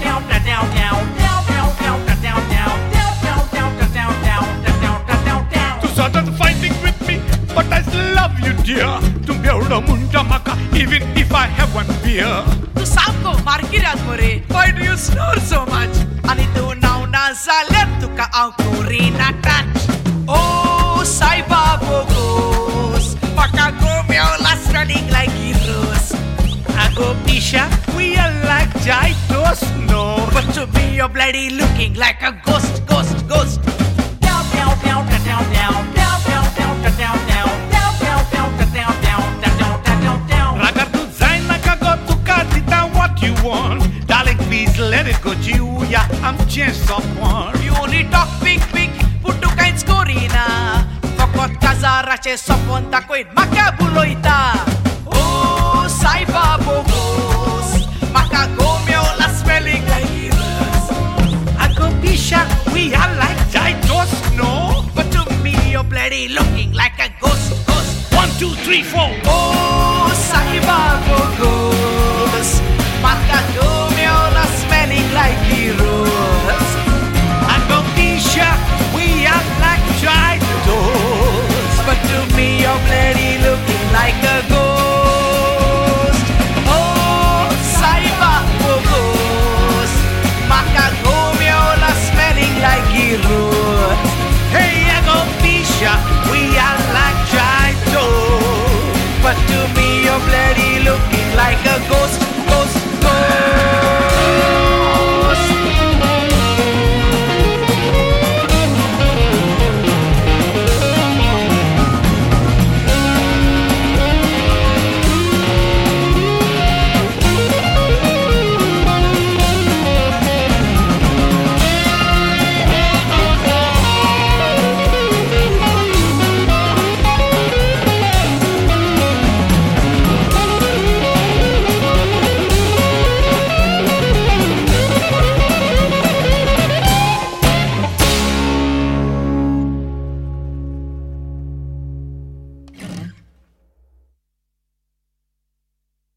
तू started fighting with me, but I still love you, dear. तुम बेवडा मुंडा माका, even if I have one beer. तू सामको मार्किरात मरे. Why do you snore so much? आणि तू नाव ना जाल्यार तुका हांव कोरिना touch. Oh, Saiba Bogos, Paka Gomeo running like heroes. I go Pisha, we are like Jaitos, no. But to me you're bloody looking like a ghost. Raga tu zaina ka go tu katita what you want. Darling, please let it go, Julia. I'm just someone. You only talk big, putu kains korina. Fakot kazarache sopon takoin makabuloita. Oh, Saiba Bogos, Maka Gomeo la smelling like heroes. I go Pisha, we are like Jaitos, no. But to me you're bloody looking like a ghost. 1, 2, 3, 4. Oh,